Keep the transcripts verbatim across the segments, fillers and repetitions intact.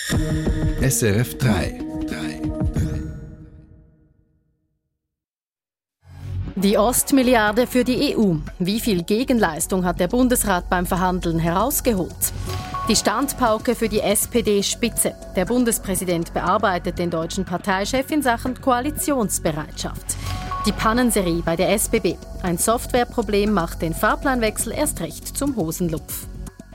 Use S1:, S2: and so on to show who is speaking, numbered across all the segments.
S1: S R F drei.
S2: Die Ostmilliarde für die E U. Wie viel Gegenleistung hat der Bundesrat beim Verhandeln herausgeholt? Die Standpauke für die S P D-Spitze. Der Bundespräsident bearbeitet den deutschen Parteichef in Sachen Koalitionsbereitschaft. Die Pannenserie bei der S B B. Ein Softwareproblem macht den Fahrplanwechsel erst recht zum Hosenlupf.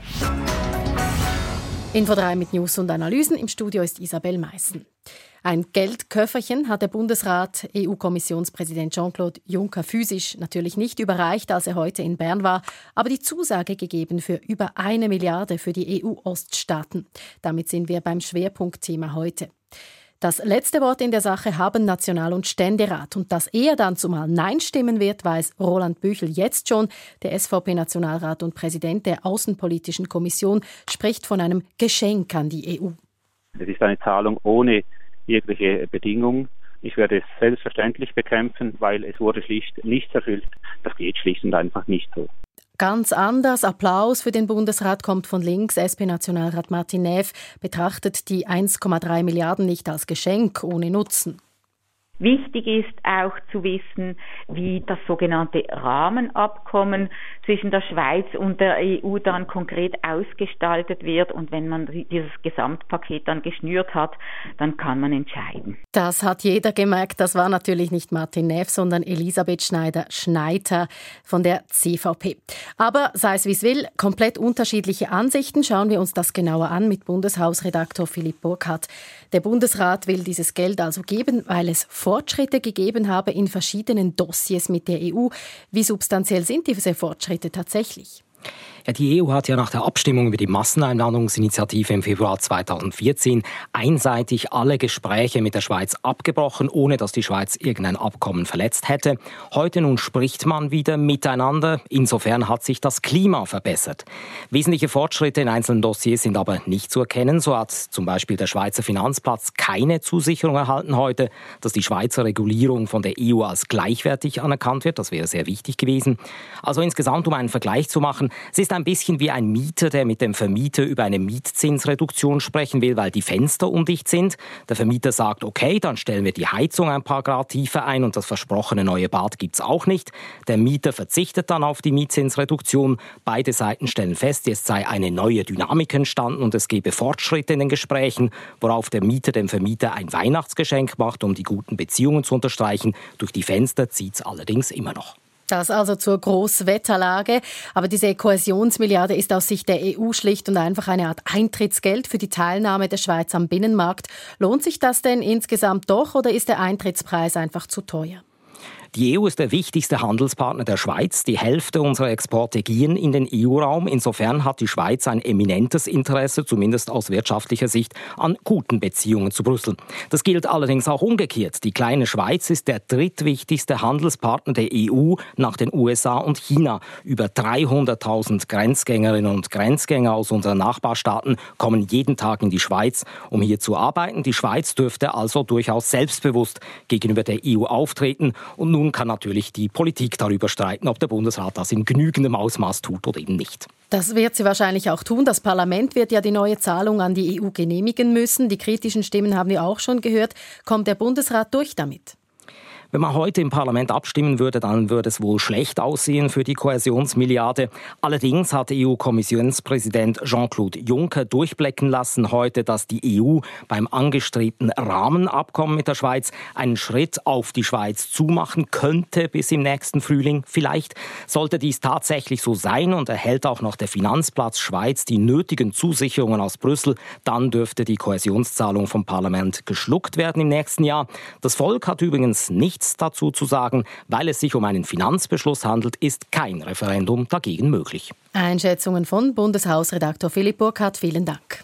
S2: Info drei mit News und Analysen. Im Studio ist Isabel Meissen. Ein Geldköfferchen hat der Bundesrat E U-Kommissionspräsident Jean-Claude Juncker physisch natürlich nicht überreicht, als er heute in Bern war, aber die Zusage gegeben für über eine Milliarde für die E U-Oststaaten. Damit sind wir beim Schwerpunktthema heute. Das letzte Wort in der Sache haben National- und Ständerat. Und dass er dann zumal Nein stimmen wird, weiß Roland Büchel jetzt schon. Der S V P-Nationalrat und Präsident der Außenpolitischen Kommission spricht von einem Geschenk an die E U.
S3: Es ist eine Zahlung ohne jegliche Bedingung. Ich werde es selbstverständlich bekämpfen, weil es wurde schlicht nicht erfüllt. Das geht schlicht und einfach nicht so.
S2: Ganz anders. Applaus für den Bundesrat kommt von links. S P-Nationalrat Martin Näf betrachtet die eins Komma drei Milliarden nicht als Geschenk ohne Nutzen.
S4: Wichtig ist auch zu wissen, wie das sogenannte Rahmenabkommen zwischen der Schweiz und der E U dann konkret ausgestaltet wird. Und wenn man dieses Gesamtpaket dann geschnürt hat, dann kann man entscheiden.
S2: Das hat jeder gemerkt. Das war natürlich nicht Martin Näf, sondern Elisabeth Schneider-Schneider von der C V P. Aber sei es wie es will, komplett unterschiedliche Ansichten. Schauen wir uns das genauer an mit Bundeshausredaktor Philipp Burkhardt. Der Bundesrat will dieses Geld also geben, weil es Fortschritte gegeben habe in verschiedenen Dossiers mit der E U. Wie substanziell sind diese Fortschritte tatsächlich?
S5: Ja, die E U hat ja nach der Abstimmung über die Masseneinwanderungsinitiative im Februar zweitausendvierzehn einseitig alle Gespräche mit der Schweiz abgebrochen, ohne dass die Schweiz irgendein Abkommen verletzt hätte. Heute nun spricht man wieder miteinander. Insofern hat sich das Klima verbessert. Wesentliche Fortschritte in einzelnen Dossiers sind aber nicht zu erkennen. So hat zum Beispiel der Schweizer Finanzplatz keine Zusicherung erhalten heute, dass die Schweizer Regulierung von der E U als gleichwertig anerkannt wird. Das wäre sehr wichtig gewesen. Also insgesamt, um einen Vergleich zu machen, es ist ein bisschen wie ein Mieter, der mit dem Vermieter über eine Mietzinsreduktion sprechen will, weil die Fenster undicht sind. Der Vermieter sagt, okay, dann stellen wir die Heizung ein paar Grad tiefer ein und das versprochene neue Bad gibt's auch nicht. Der Mieter verzichtet dann auf die Mietzinsreduktion. Beide Seiten stellen fest, jetzt sei eine neue Dynamik entstanden und es gebe Fortschritte in den Gesprächen, worauf der Mieter dem Vermieter ein Weihnachtsgeschenk macht, um die guten Beziehungen zu unterstreichen. Durch die Fenster zieht's allerdings immer noch.
S2: Das also zur Großwetterlage. Aber diese Kohäsionsmilliarde ist aus Sicht der E U schlicht und einfach eine Art Eintrittsgeld für die Teilnahme der Schweiz am Binnenmarkt. Lohnt sich das denn insgesamt doch oder ist der Eintrittspreis einfach zu teuer?
S5: Die E U ist der wichtigste Handelspartner der Schweiz. Die Hälfte unserer Exporte gehen in den E U-Raum. Insofern hat die Schweiz ein eminentes Interesse, zumindest aus wirtschaftlicher Sicht, an guten Beziehungen zu Brüssel. Das gilt allerdings auch umgekehrt. Die kleine Schweiz ist der drittwichtigste Handelspartner der E U nach den U S A und China. Über dreihunderttausend Grenzgängerinnen und Grenzgänger aus unseren Nachbarstaaten kommen jeden Tag in die Schweiz, um hier zu arbeiten. Die Schweiz dürfte also durchaus selbstbewusst gegenüber der E U auftreten. Und nun kann natürlich die Politik darüber streiten, ob der Bundesrat das in genügendem Ausmaß tut oder eben nicht.
S2: Das wird sie wahrscheinlich auch tun. Das Parlament wird ja die neue Zahlung an die E U genehmigen müssen. Die kritischen Stimmen haben wir auch schon gehört. Kommt der Bundesrat durch damit?
S5: Wenn man heute im Parlament abstimmen würde, dann würde es wohl schlecht aussehen für die Kohäsionsmilliarde. Allerdings hat E U-Kommissionspräsident Jean-Claude Juncker durchblicken lassen heute, dass die E U beim angestrebten Rahmenabkommen mit der Schweiz einen Schritt auf die Schweiz zumachen könnte bis im nächsten Frühling. Vielleicht sollte dies tatsächlich so sein und erhält auch noch der Finanzplatz Schweiz die nötigen Zusicherungen aus Brüssel, dann dürfte die Kohäsionszahlung vom Parlament geschluckt werden im nächsten Jahr. Das Volk hat übrigens nicht nichts dazu zu sagen. Weil es sich um einen Finanzbeschluss handelt, ist kein Referendum dagegen möglich.
S2: Einschätzungen von Bundeshausredaktor Philipp Burkhardt. Vielen Dank.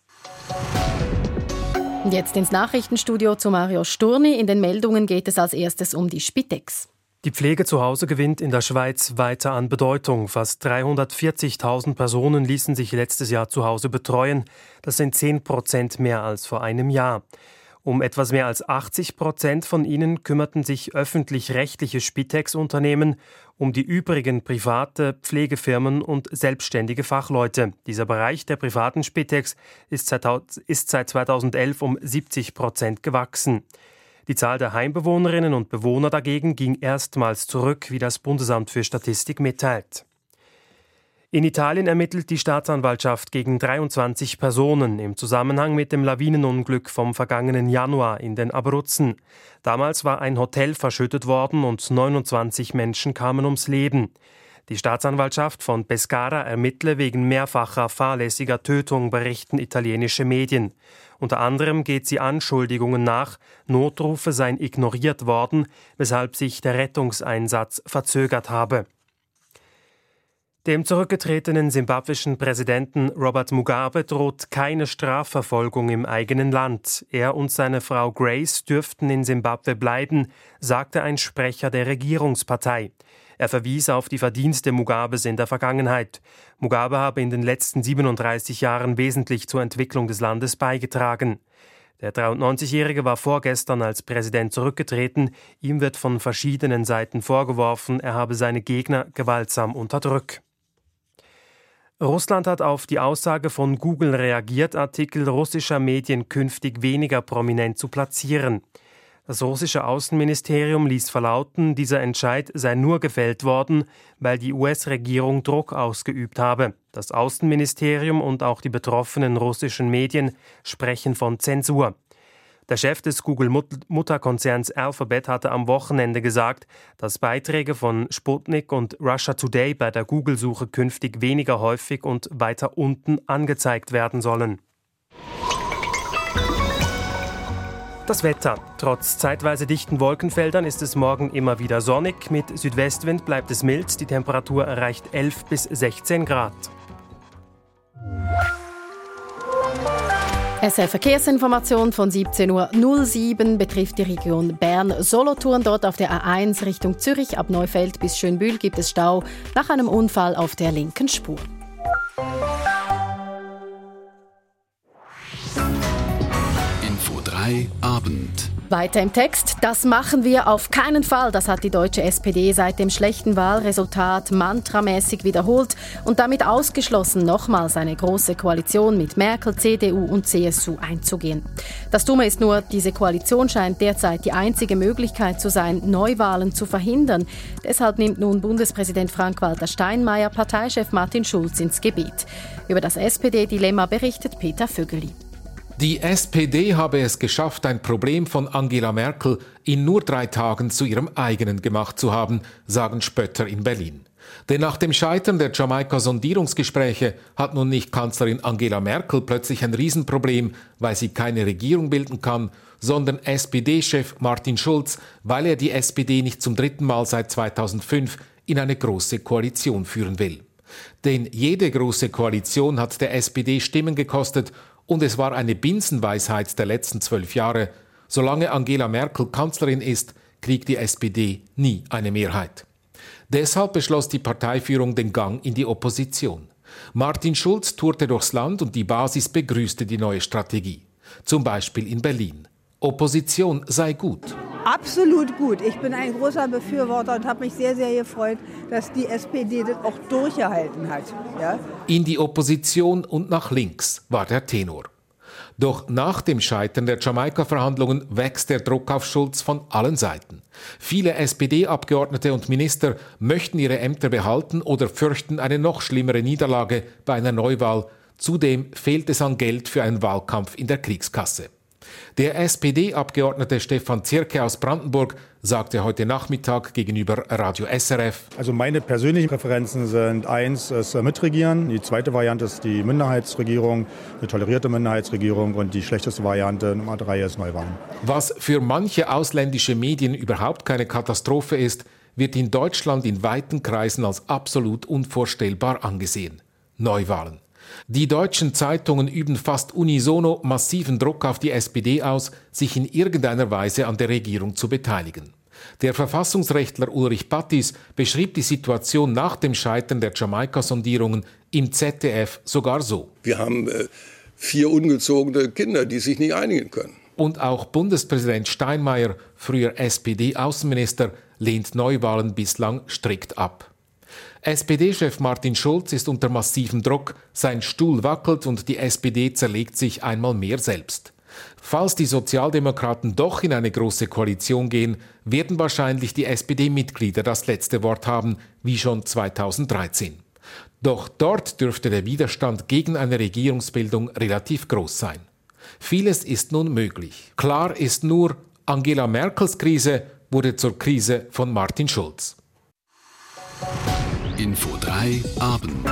S2: Und jetzt ins Nachrichtenstudio zu Mario Sturni. In den Meldungen geht es als erstes um die Spitex.
S6: Die Pflege zu Hause gewinnt in der Schweiz weiter an Bedeutung. Fast dreihundertvierzigtausend Personen ließen sich letztes Jahr zu Hause betreuen. Das sind zehn Prozent mehr als vor einem Jahr. Um etwas mehr als achtzig Prozent von ihnen kümmerten sich öffentlich-rechtliche Spitex-Unternehmen, um die übrigen private Pflegefirmen und selbstständige Fachleute. Dieser Bereich der privaten Spitex ist seit zweitausendelf um siebzig Prozent gewachsen. Die Zahl der Heimbewohnerinnen und Bewohner dagegen ging erstmals zurück, wie das Bundesamt für Statistik mitteilt. In Italien ermittelt die Staatsanwaltschaft gegen dreiundzwanzig Personen im Zusammenhang mit dem Lawinenunglück vom vergangenen Januar in den Abruzzen. Damals war ein Hotel verschüttet worden und neunundzwanzig Menschen kamen ums Leben. Die Staatsanwaltschaft von Pescara ermittle wegen mehrfacher fahrlässiger Tötung, berichten italienische Medien. Unter anderem geht sie Anschuldigungen nach, Notrufe seien ignoriert worden, weshalb sich der Rettungseinsatz verzögert habe. Dem zurückgetretenen simbabwischen Präsidenten Robert Mugabe droht keine Strafverfolgung im eigenen Land. Er und seine Frau Grace dürften in Simbabwe bleiben, sagte ein Sprecher der Regierungspartei. Er verwies auf die Verdienste Mugabes in der Vergangenheit. Mugabe habe in den letzten siebenunddreißig Jahren wesentlich zur Entwicklung des Landes beigetragen. Der dreiundneunzigjährige war vorgestern als Präsident zurückgetreten. Ihm wird von verschiedenen Seiten vorgeworfen, er habe seine Gegner gewaltsam unterdrückt. Russland hat auf die Aussage von Google reagiert, Artikel russischer Medien künftig weniger prominent zu platzieren. Das russische Außenministerium ließ verlauten, dieser Entscheid sei nur gefällt worden, weil die U S-Regierung Druck ausgeübt habe. Das Außenministerium und auch die betroffenen russischen Medien sprechen von Zensur. Der Chef des Google-Mutterkonzerns Alphabet hatte am Wochenende gesagt, dass Beiträge von Sputnik und Russia Today bei der Google-Suche künftig weniger häufig und weiter unten angezeigt werden sollen. Das Wetter. Trotz zeitweise dichten Wolkenfeldern ist es morgen immer wieder sonnig. Mit Südwestwind bleibt es mild. Die Temperatur erreicht elf bis sechzehn Grad.
S2: S R Verkehrsinformation von siebzehn Uhr null sieben betrifft die Region Bern-Solothurn. Dort auf der A eins Richtung Zürich ab Neufeld bis Schönbühl gibt es Stau nach einem Unfall auf der linken Spur.
S1: Info drei Abend.
S2: Weiter im Text. Das machen wir auf keinen Fall. Das hat die deutsche S P D seit dem schlechten Wahlresultat mantramäßig wiederholt und damit ausgeschlossen, nochmals eine große Koalition mit Merkel, C D U und C S U einzugehen. Das Dumme ist nur, diese Koalition scheint derzeit die einzige Möglichkeit zu sein, Neuwahlen zu verhindern. Deshalb nimmt nun Bundespräsident Frank-Walter Steinmeier Parteichef Martin Schulz ins Gebet. Über das S P D-Dilemma berichtet Peter Vögeli.
S7: Die S P D habe es geschafft, ein Problem von Angela Merkel in nur drei Tagen zu ihrem eigenen gemacht zu haben, sagen Spötter in Berlin. Denn nach dem Scheitern der Jamaika-Sondierungsgespräche hat nun nicht Kanzlerin Angela Merkel plötzlich ein Riesenproblem, weil sie keine Regierung bilden kann, sondern S P D-Chef Martin Schulz, weil er die S P D nicht zum dritten Mal seit zweitausendfünf in eine große Koalition führen will. Denn jede große Koalition hat der S P D Stimmen gekostet und es war eine Binsenweisheit der letzten zwölf Jahre. Solange Angela Merkel Kanzlerin ist, kriegt die S P D nie eine Mehrheit. Deshalb beschloss die Parteiführung den Gang in die Opposition. Martin Schulz tourte durchs Land und die Basis begrüßte die neue Strategie. Zum Beispiel in Berlin. Opposition sei gut.
S8: Absolut gut. Ich bin ein großer Befürworter und habe mich sehr, sehr gefreut, dass die S P D das auch durchgehalten hat. Ja?
S7: In die Opposition und nach links war der Tenor. Doch nach dem Scheitern der Jamaika-Verhandlungen wächst der Druck auf Schulz von allen Seiten. Viele S P D-Abgeordnete und Minister möchten ihre Ämter behalten oder fürchten eine noch schlimmere Niederlage bei einer Neuwahl. Zudem fehlt es an Geld für einen Wahlkampf in der Kriegskasse. Der S P D-Abgeordnete Stefan Zierke aus Brandenburg sagte heute Nachmittag gegenüber Radio S R F:
S9: Also meine persönlichen Präferenzen sind eins, das Mitregieren. Die zweite Variante ist die Minderheitsregierung, eine tolerierte Minderheitsregierung. Und die schlechteste Variante, Nummer drei, ist Neuwahlen.
S7: Was für manche ausländische Medien überhaupt keine Katastrophe ist, wird in Deutschland in weiten Kreisen als absolut unvorstellbar angesehen. Neuwahlen. Die deutschen Zeitungen üben fast unisono massiven Druck auf die S P D aus, sich in irgendeiner Weise an der Regierung zu beteiligen. Der Verfassungsrechtler Ulrich Battis beschrieb die Situation nach dem Scheitern der Jamaika-Sondierungen im Z D F sogar so:
S10: Wir haben äh, vier ungezogene Kinder, die sich nicht einigen können.
S7: Und auch Bundespräsident Steinmeier, früher S P D-Außenminister, lehnt Neuwahlen bislang strikt ab. S P D-Chef Martin Schulz ist unter massivem Druck, sein Stuhl wackelt und die S P D zerlegt sich einmal mehr selbst. Falls die Sozialdemokraten doch in eine große Koalition gehen, werden wahrscheinlich die S P D-Mitglieder das letzte Wort haben, wie schon zweitausenddreizehn. Doch dort dürfte der Widerstand gegen eine Regierungsbildung relativ groß sein. Vieles ist nun möglich. Klar ist nur, Angela Merkels Krise wurde zur Krise von Martin Schulz.
S1: Info drei Abend.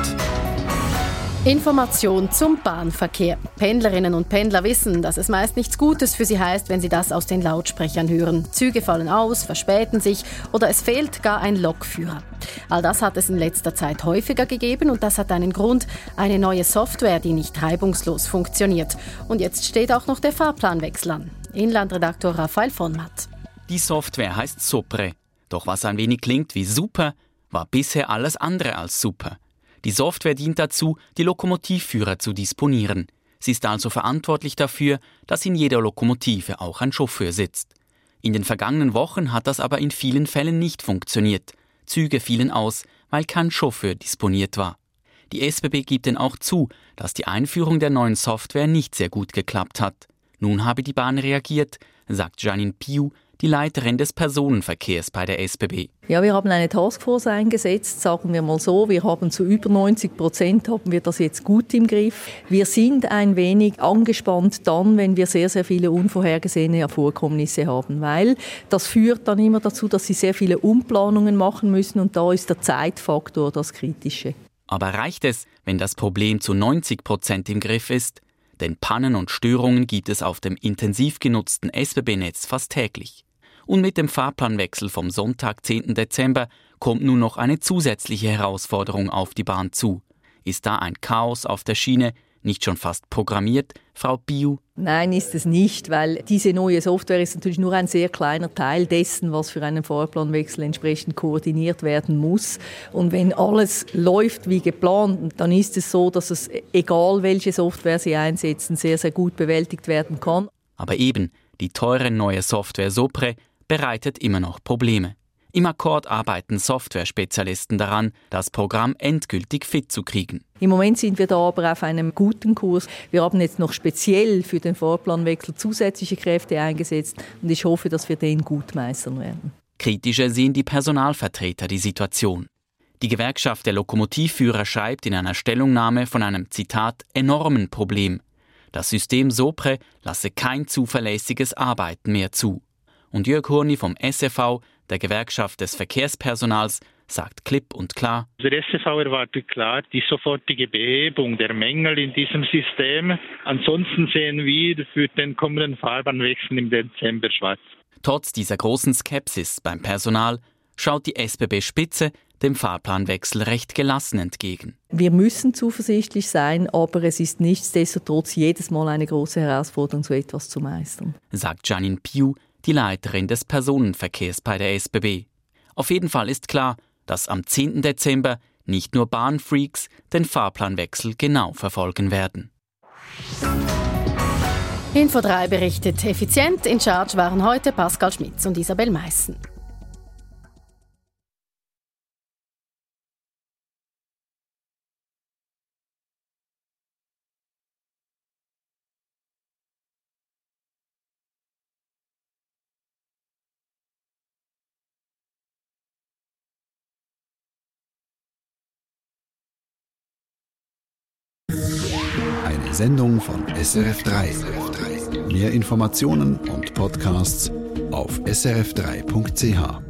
S2: Information zum Bahnverkehr. Pendlerinnen und Pendler wissen, dass es meist nichts Gutes für sie heißt, wenn sie das aus den Lautsprechern hören. Züge fallen aus, verspäten sich oder es fehlt gar ein Lokführer. All das hat es in letzter Zeit häufiger gegeben und das hat einen Grund, eine neue Software, die nicht reibungslos funktioniert. Und jetzt steht auch noch der Fahrplanwechsel an. Inlandredaktor Raphael von Matt.
S10: Die Software heißt Sopre. Doch was ein wenig klingt wie super, war bisher alles andere als super. Die Software dient dazu, die Lokomotivführer zu disponieren. Sie ist also verantwortlich dafür, dass in jeder Lokomotive auch ein Chauffeur sitzt. In den vergangenen Wochen hat das aber in vielen Fällen nicht funktioniert. Züge fielen aus, weil kein Chauffeur disponiert war. Die S B B gibt denn auch zu, dass die Einführung der neuen Software nicht sehr gut geklappt hat. Nun habe die Bahn reagiert, sagt Janine Piu, die Leiterin des Personenverkehrs bei der S B B.
S11: Ja, wir haben eine Taskforce eingesetzt, sagen wir mal so. Wir haben zu über neunzig Prozent haben wir das jetzt gut im Griff. Wir sind ein wenig angespannt dann, wenn wir sehr, sehr viele unvorhergesehene Vorkommnisse haben, weil das führt dann immer dazu, dass sie sehr viele Umplanungen machen müssen und da ist der Zeitfaktor das Kritische.
S10: Aber reicht es, wenn das Problem zu neunzig Prozent im Griff ist? Denn Pannen und Störungen gibt es auf dem intensiv genutzten S B B-Netz fast täglich. Und mit dem Fahrplanwechsel vom Sonntag, zehnten Dezember, kommt nun noch eine zusätzliche Herausforderung auf die Bahn zu. Ist da ein Chaos auf der Schiene nicht schon fast programmiert, Frau Piu?
S11: Nein, ist es nicht, weil diese neue Software ist natürlich nur ein sehr kleiner Teil dessen, was für einen Fahrplanwechsel entsprechend koordiniert werden muss. Und wenn alles läuft wie geplant, dann ist es so, dass es, egal welche Software Sie einsetzen, sehr, sehr gut bewältigt werden kann.
S10: Aber eben, die teure neue Software Sopre bereitet immer noch Probleme. Im Akkord arbeiten Software-Spezialisten daran, das Programm endgültig fit zu kriegen.
S11: Im Moment sind wir da aber auf einem guten Kurs. Wir haben jetzt noch speziell für den Fahrplanwechsel zusätzliche Kräfte eingesetzt und ich hoffe, dass wir den gut meistern werden.
S10: Kritischer sehen die Personalvertreter die Situation. Die Gewerkschaft der Lokomotivführer schreibt in einer Stellungnahme von einem, Zitat, enormen Problem. Das System Sopre lasse kein zuverlässiges Arbeiten mehr zu. Und Jörg Hurni vom S E V, der Gewerkschaft des Verkehrspersonals, sagt klipp und klar:
S12: Der S E V erwartet klar die sofortige Behebung der Mängel in diesem System. Ansonsten sehen wir für den kommenden Fahrbahnwechsel im Dezember schwarz.
S10: Trotz dieser großen Skepsis beim Personal schaut die S B B-Spitze dem Fahrplanwechsel recht gelassen entgegen.
S11: Wir müssen zuversichtlich sein, aber es ist nichtsdestotrotz jedes Mal eine große Herausforderung, so etwas zu meistern,
S10: sagt Janine Piu, die Leiterin des Personenverkehrs bei der S B B. Auf jeden Fall ist klar, dass am zehnten Dezember nicht nur Bahnfreaks den Fahrplanwechsel genau verfolgen werden.
S2: Info drei berichtet, effizient in Charge waren heute Pascal Schmitz und Isabel Meissen.
S1: Eine Sendung von S R F drei. Mehr Informationen und Podcasts auf s r f drei punkt c h.